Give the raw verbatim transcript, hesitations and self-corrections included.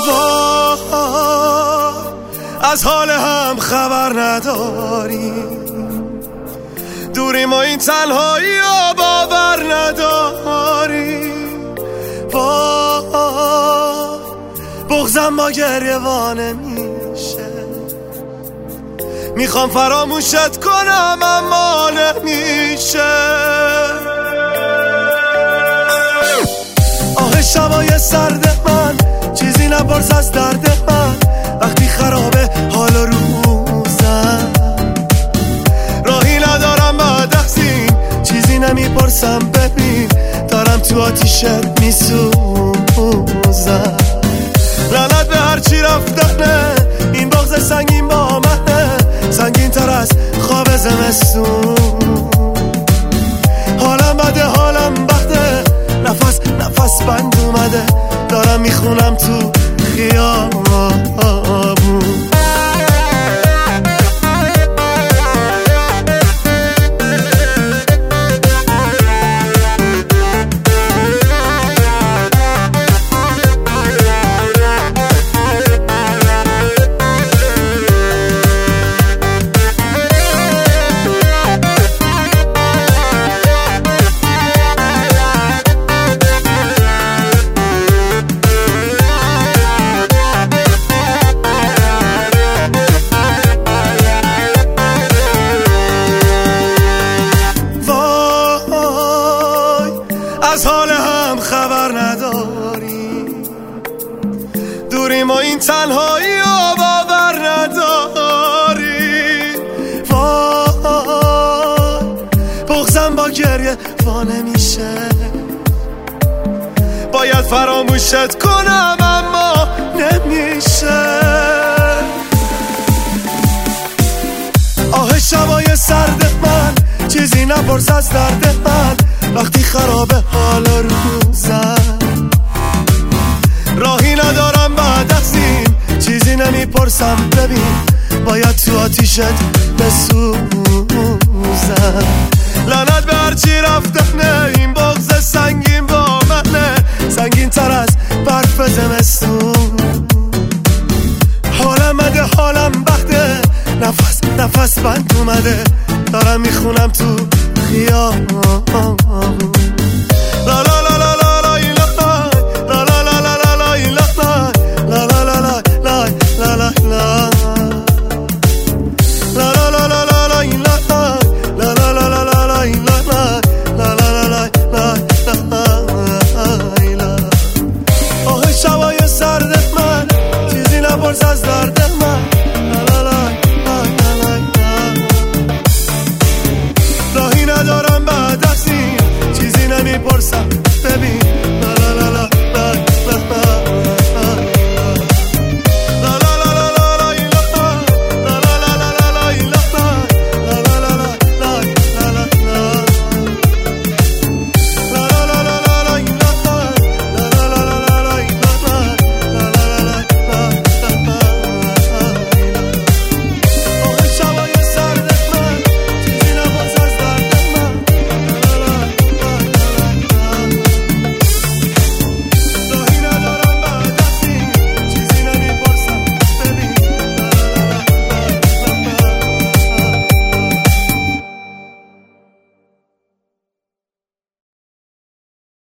از حال هم خبر نداریم، دوریم و این تنهایی و باور نداریم. وای بغضم با گریه وانه میشه، میخوام فراموشت کنم اما نمیشه. آه شبای سرد من، چیزی نپرس از درد من، وقتی خرابه حال و روزم. راهی ندارم بعد از این، چیزی نمیپرسم ببین، دارم تو آتیشت میسوزم. لعنت به هرچی رفتنه، این بغض سنگین با منه، سنگین تر از خواب زمستون. حالم بده حالم بده، نفس نفس بند اومده، دارم میخونم تو خیابون. از حال هم خبر نداریم، دوریم و این تنهایی و باور نداریم. وای بغضم با گریه وانه میشه، باید فراموشت کنم اما نمیشه. آه شبای سرد من، چیزی نپرس از درد من، وقتی خرابه حال روزم. راهی ندارم بعد از این، چیزی نمیپرسم ببین، باید تو آتیشت بسوزم. لعنت به هرچی رفتنه، این بغض سنگین با منه، سنگین تر از برف زمستون. حالم بده حالم بده، نفس نفس بند اومده،